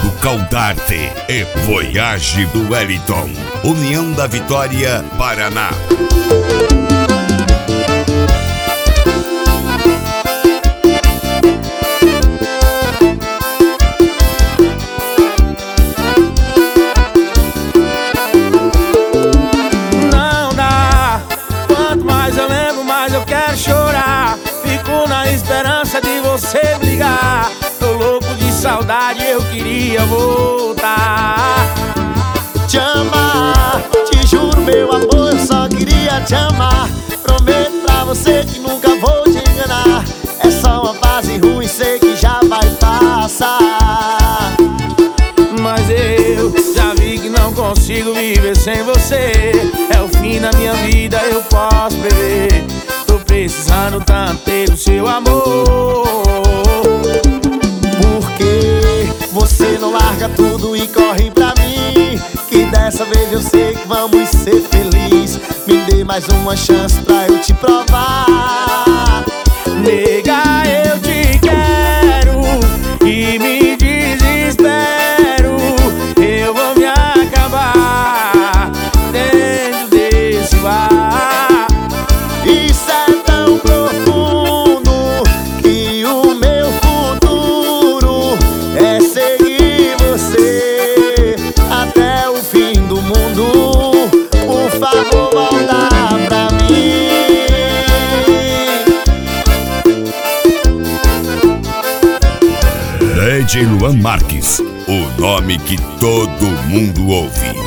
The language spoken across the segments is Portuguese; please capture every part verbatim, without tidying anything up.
do Caldarte e Voyage do Wellington. União da Vitória, Paraná. Não dá, quanto mais eu lembro, mais eu quero chorar. Fico na esperança de você brigar. Tô louco de saudade, eu queria voltar. Te amar, te juro meu amor, eu só queria te amar. Prometo pra você que nunca vou te enganar. É só uma fase ruim, sei que já vai passar. Mas eu já vi que não consigo viver sem você. É o fim da minha vida, eu posso beber. Tô precisando tanto ter o seu amor. Porque você não larga tudo e corre pra mim, que dessa vez eu sei que vamos ser felizes. Me dê mais uma chance pra eu te provar. Nega, eu te quero e me desespero. Eu vou me acabar dentro desse bar. Isso é tão profundo que o meu futuro é seguir você até o fim do mundo. Por favor, volta pra mim. D J Luan Marques, o nome que todo mundo ouve.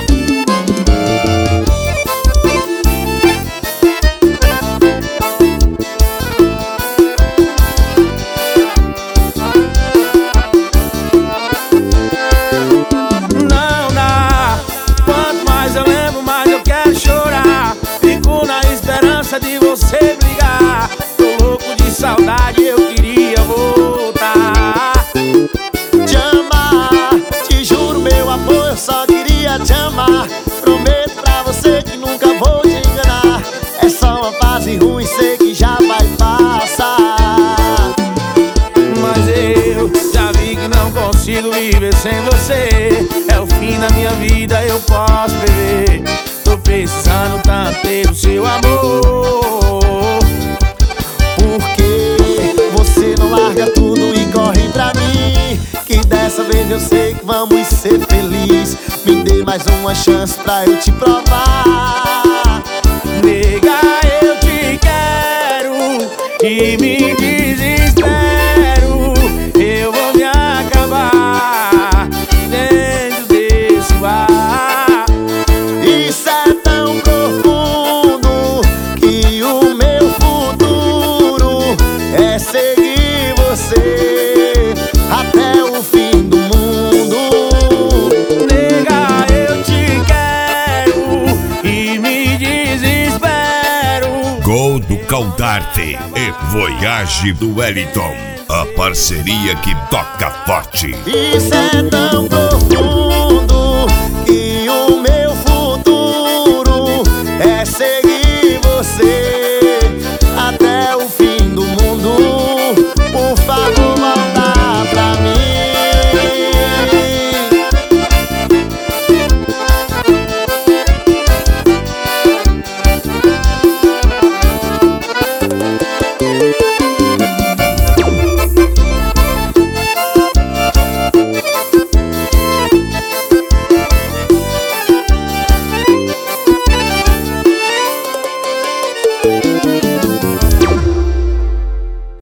Não dá, quanto mais eu lembro, mais eu quero chorar. Fico na esperança de você brigar. Tô louco de saudade, eu queria voltar. Te amar, te juro meu amor, eu só queria te amar. Prometo pra você que nunca vou te enganar. É só uma fase ruim, sei que já vai passar. Mas eu já vi que não consigo viver sem você. É o fim da minha vida, eu posso beber. Tô precisando tanto ter o seu amor. Porque você não larga tudo e corre pra mim, que dessa vez eu sei que vamos ser felizes. Me dê mais uma chance pra eu te provar. Nega, eu te quero e me desespero. Eu vou me acabar dentro desse bar. Isso é tão profundo que o meu futuro é seguir você até o fim do mundo. Nega, eu te quero e me desespero. Gol do Caldarte e Voyage do Wellington. A parceria que toca forte. Isso é tão profundo